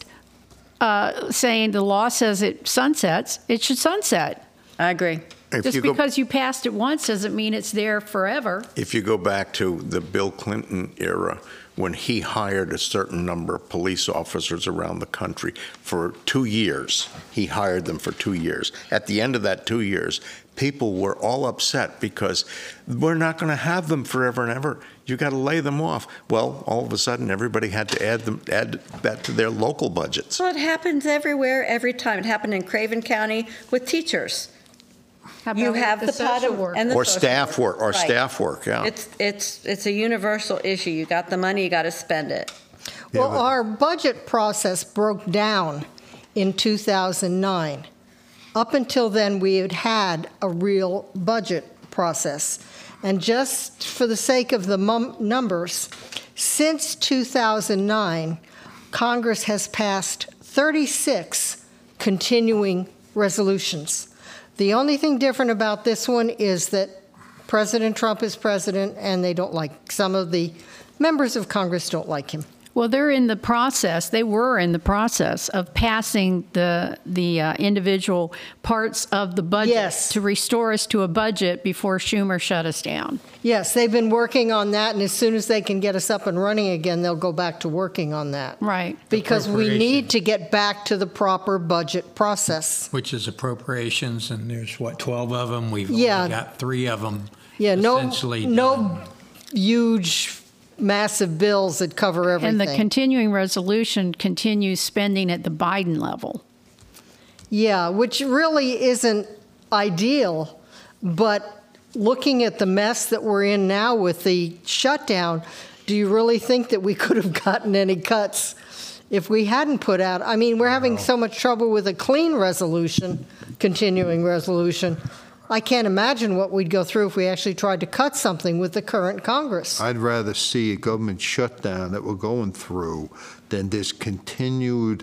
uh, saying the law says it sunsets, it should sunset. I agree. If Just you go- because you passed it once doesn't mean it's there forever. If you go back to the Bill Clinton era, when he hired a certain number of police officers around the country for two years, he hired them for two years. At the end of that two years, people were all upset because we're not going to have them forever and ever. You got to lay them off. Well, all of a sudden, everybody had to add them, add that to their local budgets. Well, it happens everywhere, every time. It happened in Craven County with teachers. How about You with have the, pot social of, work? and the Or social staff work, or Right. staff work, yeah. It's it's it's a universal issue. You got the money, you got to spend it. Well, our budget process broke down in two thousand nine. Up until then, we had had a real budget process. And just for the sake of the mum- numbers, since two thousand nine, Congress has passed thirty-six continuing resolutions. The only thing different about this one is that President Trump is president, and they don't like, some of the members of Congress don't like him. Well, they're in the process, they were in the process of passing the, the uh, individual parts of the budget Yes. to restore us to a budget before Schumer shut us down. Yes, they've been working on that, and as soon as they can get us up and running again, they'll go back to working on that. Right. Because we need to get back to the proper budget process. Which is appropriations, and there's, what, twelve of them? We've Yeah. only got three of them Yeah, no, essentially no done. huge, massive bills that cover everything. And the continuing resolution continues spending at the Biden level. Yeah, which really isn't ideal, but looking at the mess that we're in now with the shutdown, do you really think that we could have gotten any cuts if we hadn't put out? I mean, we're having so much trouble with a clean resolution, continuing resolution. I can't imagine what we'd go through if we actually tried to cut something with the current Congress. I'd rather see a government shutdown that we're going through than this continued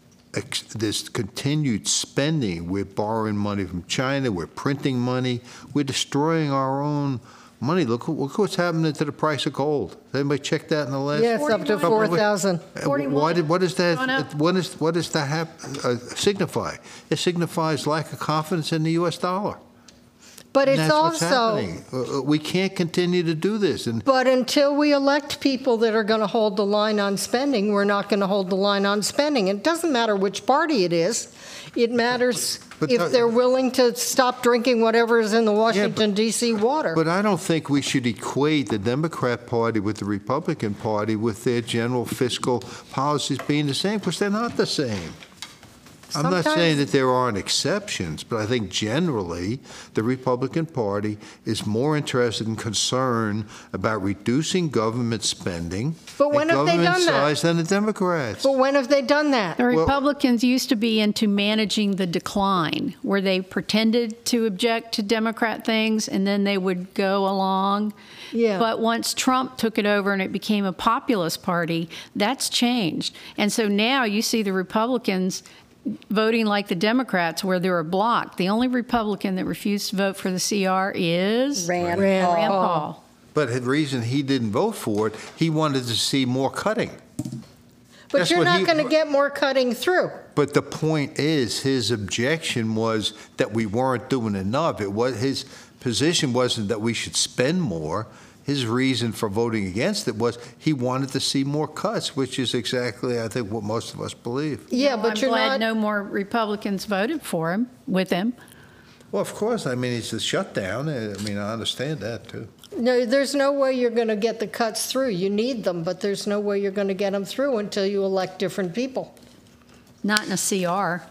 ex- this continued spending. We're borrowing money from China. We're printing money. We're destroying our own money. Look, look what's happening to the price of gold. Has anybody checked that in the last? Yes, up to couple of weeks? four thousand. Uh, Why did, what does Gone up. that, what is, what does that hap, uh, signify? It signifies lack of confidence in the U S dollar. But And it's that's what's also, happening. Uh, uh, We can't continue to do this. And but until we elect people that are going to hold the line on spending, we're not going to hold the line on spending. It doesn't matter which party it is. It matters But if that- they're willing to stop drinking whatever is in the Washington, D C water. But I don't think we should equate the Democrat Party with the Republican Party with their general fiscal policies being the same, because they're not the same. I'm not Sometimes- saying that there aren't exceptions, but I think generally the Republican Party is more interested and concerned about reducing government spending But when and have they government done that? size than the Democrats. But when have they done that? The Republicans used to be into managing the decline, where they pretended to object to Democrat things and then they would go along. Yeah. But once Trump took it over and it became a populist party, that's changed. And so now you see the Republicans voting like the Democrats, where they're a block. The only Republican that refused to vote for the C R is Rand Rand Paul. Rand Paul. But the reason he didn't vote for it, he wanted to see more cutting. But That's you're what not he- going to get more cutting through. But the point is, his objection was that we weren't doing enough. It was, his position wasn't that we should spend more. His reason for voting against it was he wanted to see more cuts, which is exactly, I think, what most of us believe. Yeah, Well, but I'm you're glad not. no more Republicans voted for him, with him. Well, of course, I mean, it's a shutdown. I mean, I understand that, too. No, there's no way you're going to get the cuts through. You need them, but there's no way you're going to get them through until you elect different people. Not in a C R.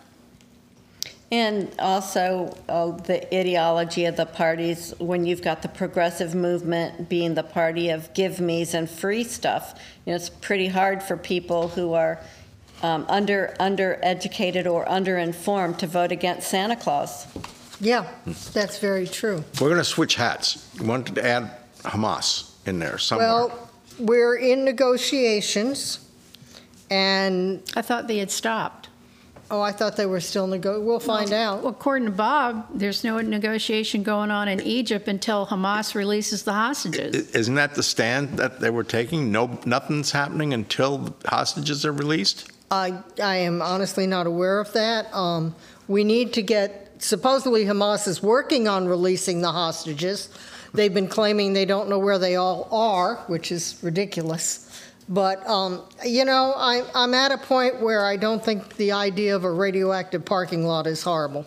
And also uh, the ideology of the parties, when you've got the progressive movement being the party of give me's and free stuff, you know, it's pretty hard for people who are um, under undereducated or underinformed to vote against Santa Claus. Yeah, that's very true. We're going to switch hats. You wanted to add Hamas in there somewhere. Well, we're in negotiations, and, I thought they had stopped. oh, I thought they were still nego, we'll find out. Well, according to Bob, there's no negotiation going on in Egypt until Hamas releases the hostages. I- Isn't that the stand that they were taking? No, nothing's happening until the hostages are released? I, I am honestly not aware of that. Um, we need to get, supposedly Hamas is working on releasing the hostages. They've been claiming they don't know where they all are, which is ridiculous. But, um, you know, I, I'm at a point where I don't think the idea of a radioactive parking lot is horrible.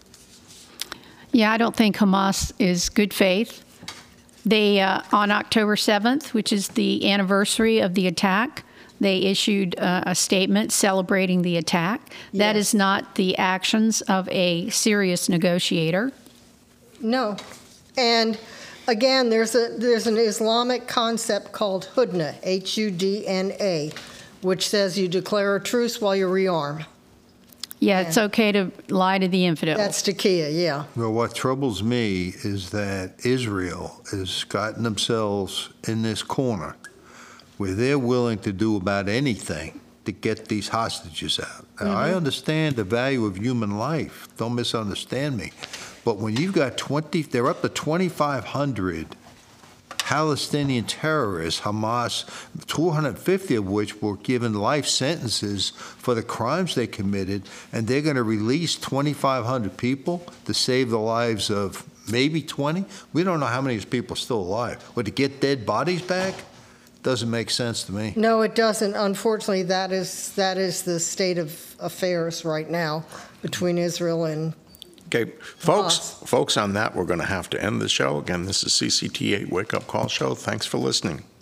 Yeah, I don't think Hamas is good faith. They, uh, on October seventh, which is the anniversary of the attack, they issued uh, a statement celebrating the attack. That Yes. is not the actions of a serious negotiator. No. And again, there's a there's an Islamic concept called Hudna, H U D N A, which says you declare a truce while you rearm. Yeah, it's okay to lie to the infidel. That's Takia, yeah. Well, what troubles me is that Israel has gotten themselves in this corner where they're willing to do about anything to get these hostages out. Now, I understand the value of human life. Don't misunderstand me. But when you've got twenty, they're up to twenty-five hundred Palestinian terrorists, Hamas, two hundred fifty of which were given life sentences for the crimes they committed, and they're going to release twenty-five hundred people to save the lives of maybe twenty? We don't know how many of these people are still alive. But to get dead bodies back? Doesn't make sense to me. No, it doesn't. Unfortunately, that is that is the state of affairs right now between Israel and Okay, folks, folks, on that, we're going to have to end the show. Again, this is C C T A Wake Up Call Show. Thanks for listening.